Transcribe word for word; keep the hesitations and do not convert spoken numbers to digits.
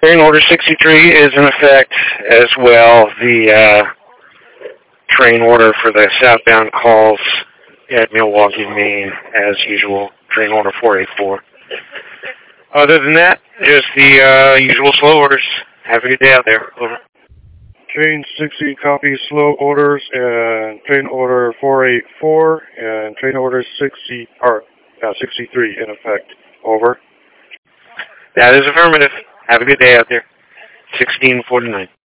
Train order sixty-three is in effect as well. The uh, train order for the southbound calls at Milwaukee, Maine, as usual. Train order four eighty-four. Other than that, just the uh, usual slow orders. Have a good day out there. Over. Train sixty copies slow orders and train order four eighty-four and train order sixty or uh, sixty-three in effect. Over. That is affirmative. Have a good day out there. sixteen forty-nine.